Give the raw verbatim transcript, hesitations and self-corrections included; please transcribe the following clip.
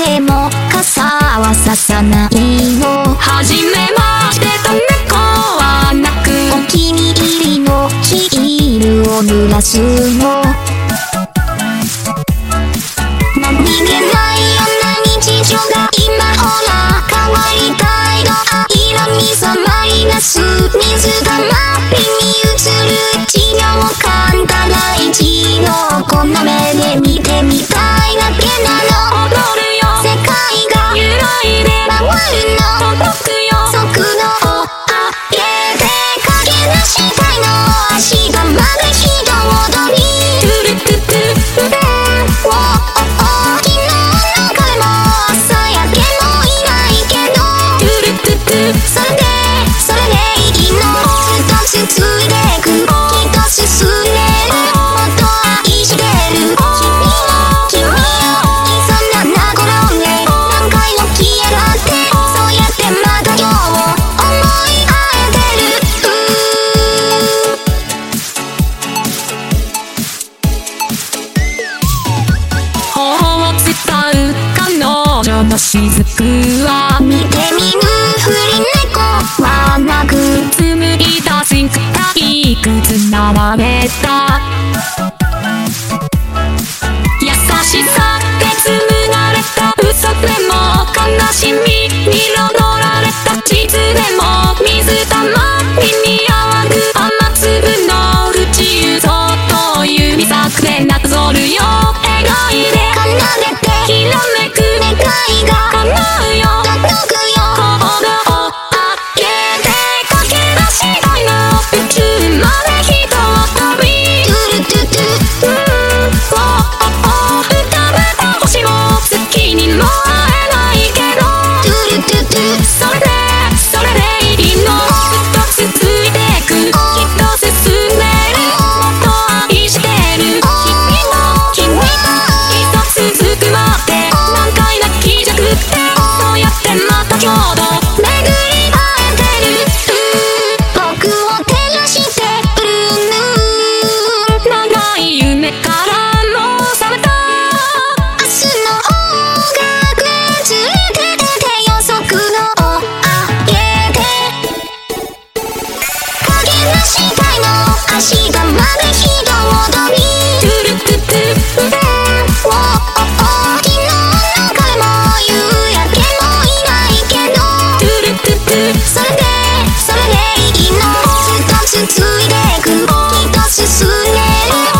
でも傘はささないの。 はじめましてと猫はなく、 お気に入りのヒールを濡らすの。何気ないような日常が今ほら変わりたいの。色に染まり出す水がまびに映る一秒間が大事の。この目で見てみたいだけなの。 踊るよ世界が揺らいで回るの。 届くよ速度を上げて駆け出したいの。足がまる人踊りトゥルトゥトゥでおお昨日の彼も朝焼けもいないけど、 トゥルトゥトゥそれでそれでいいの。ずっと続いてくきっと進んでる。もっと愛してる君を君をそんなな頃で何回も消えらってそうやってまた今日を思い合えてる。 頬を伝う彼女の雫は見て見ぬふり猫はなく、 紡いだ進化いくつ並べた優しさで紡がれた嘘でも悲しみに彩られた地図でも水たまりにあわぐ雨粒の縁そっと指先でなぞるよ描いて奏でてきらめく願いが叶うよ届くよ。 コードを開けて駆け出したいの。宇宙まで人を飛びトゥルトゥトゥうんおお浮かべた星を好きにも会えないけど、 トゥルトゥトゥそれでそれでいいの。ずっと続いてくきっと進んでる。もっと愛してる君も君も一つ続くまで難解な気じゃくってそうやってまた今日と巡り会えてる。 僕を照らしてブルーム長い夢からも覚めた明日の方が崩れてて予測のを上げて駆け出したいの。足がまる人踊りトゥルトゥトゥでおお昨日の彼も夕焼けもいないけど、 トゥルトゥトゥそれでそれでいいの。ずっと続いてくきっと進んでる。